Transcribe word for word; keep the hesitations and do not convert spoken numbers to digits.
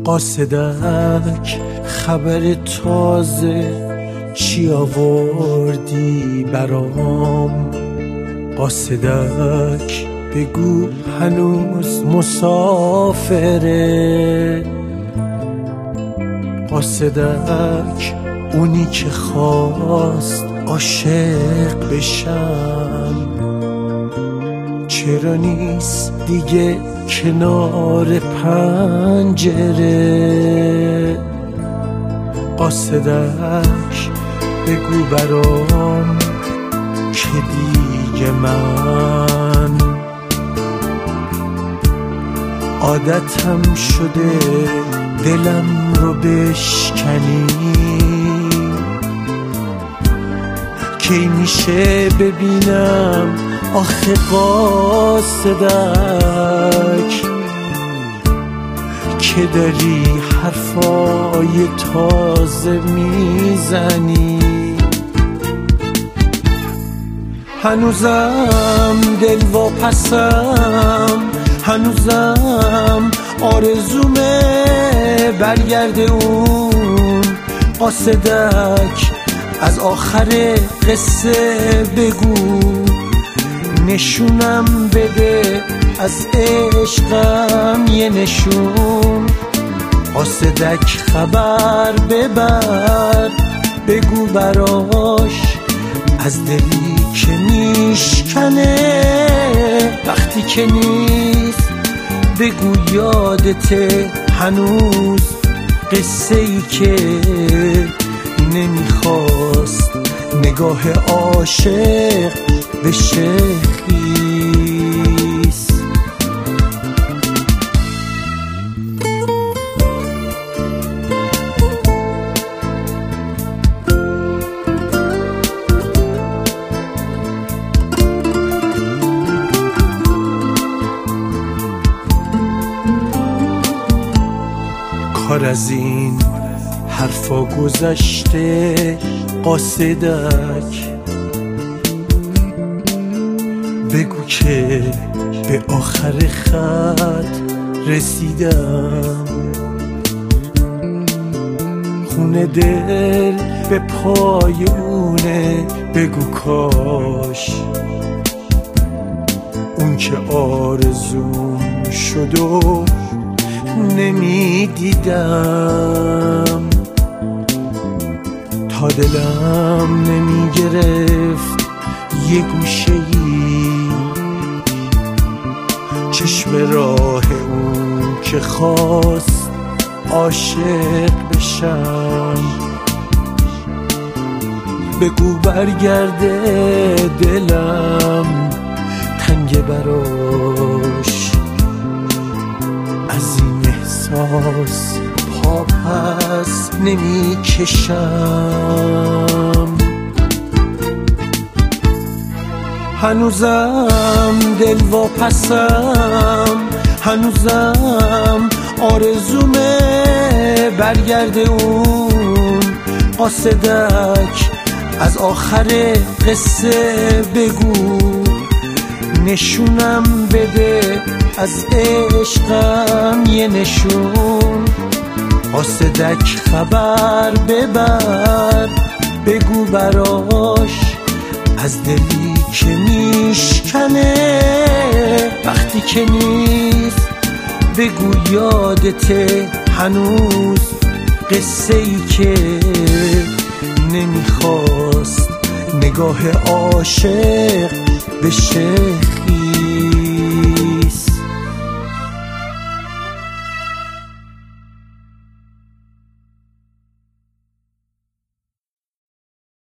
قاصدک خبر تازه چی آوردی برام؟ قاصدک بگو هنوز مسافره. قاصدک اونی که خواست عاشق بشم چرا نیست دیگه کنار پنجره؟ قاصدک بگو برام که دیگه من عادتم شده دلم رو بشکنی. کی میشه ببینم آخه قاصدک که داری حرفای تازه میزنی؟ هنوزم دل واپسم، هنوزم آرزومه برگرده اون. قاصدک از آخر قصه بگو، نشونم بده از عشقم یه نشون. قاصدک خبر ببر، بگو براش از دلی که میشکنه وقتی که نیست. بگو یادته هنوز قصه ای که نمیخواست نگاه عاشق بشه خیس. کار از این حرفا گذشته قاصدک، بگو که به آخر خط رسیدم. خونه دل به پای اونه، بگو کاش اون که آرزوم شد و نمیدیدم. تا دلم نمی گرفت یه گوشه ای چشم راه اون که خواست عاشق بشم. بگو برگرده دلم تنگ براش، از این احساس پا پس نمی کشم. هنوزم دل واپسم، هنوزم آرزومه برگرده اون. قاصدک از آخر قصه بگو، نشونم بده از عشقم یه نشون. قاصدک خبر ببر، بگو براش از دلی که میشکنه وقتی که نیست. بگو یادته هنوز قصه ای که نمیخواست نگاه عاشق بشه خیس.